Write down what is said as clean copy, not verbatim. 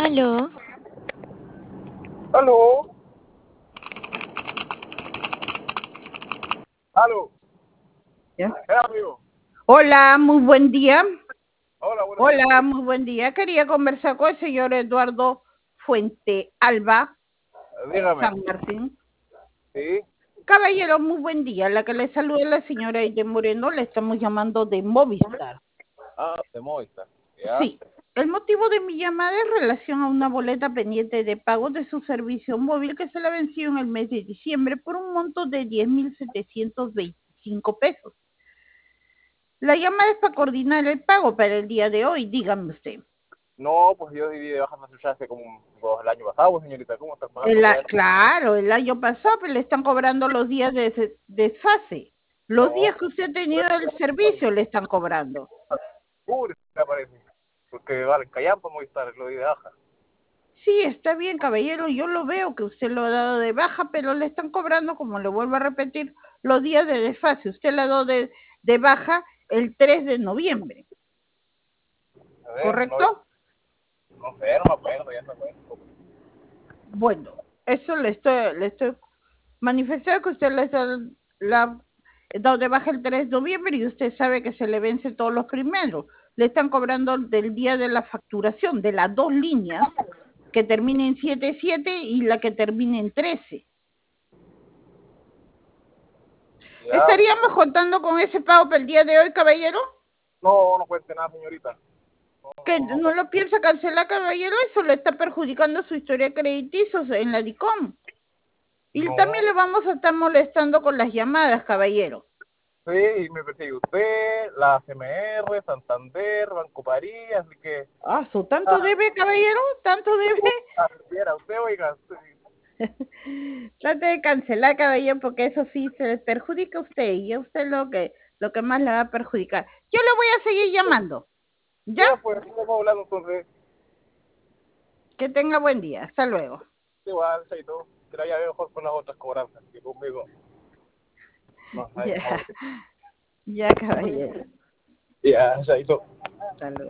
Aló. Aló, aló, ¿Ya? amigo. Hola, muy buen día. Hola, buenos días. Hola, muy buen día. Quería conversar con el señor Eduardo Fuente Alba, Dígame. San Martín. Sí, Caballero, muy buen día. La que le saluda es la señora Aide Moreno. Le estamos llamando de Movistar. de Movistar. Ya. Sí. El motivo de mi llamada es relación a una boleta pendiente de pago de su servicio móvil que se le venció en el mes de diciembre por un monto de 10.725 pesos. La llamada es para coordinar el pago para el día de hoy, dígame usted. No, pues yo dividí de baja ya hace como el año pasado, señorita. ¿Cómo estás pagando ya? Claro, el año pasado pues, le están cobrando los días de desfase. Los No, días que usted ha tenido el servicio le están cobrando. cubre, me parece. Porque vale, Callampa Movistar, lo di de baja. Sí, está bien, caballero, yo lo veo que usted lo ha dado de baja, pero le están cobrando, como le vuelvo a repetir, los días de desfase. Usted le ha dado de baja el 3 de noviembre, A ver, ¿correcto? no sé, no me acuerdo, ya no me acuerdo. Bueno, eso le estoy manifestando que usted la dado de baja el 3 de noviembre y usted sabe que se le vence todos los primeros. Le están cobrando del día de la facturación, de las dos líneas que termina en 77 y la que termina en 13. Ya, ¿Estaríamos contando con ese pago para el día de hoy, caballero? no cuente nada, señorita. Que No, no lo piensa cancelar, caballero, eso le está perjudicando su historia crediticia en la DICOM. Y no. también le vamos a estar molestando con las llamadas, caballero. Sí, me persigue usted, la CMR, Santander, Banco París, así que... Ah, ¿su tanto debe, caballero? ¿Tanto debe? Usted, oiga, Trate de cancelar, caballero, porque eso sí se le perjudica a usted y a usted lo que más le va a perjudicar. Yo le voy a seguir llamando. ¿Ya? ya pues, estamos hablando entonces, Que tenga buen día. Hasta luego. igual, Chaito, que la haya mejor con las otras cobranzas, que conmigo no hay Ya, mejor. ya, caballero. Ya, Chaito. Hasta luego.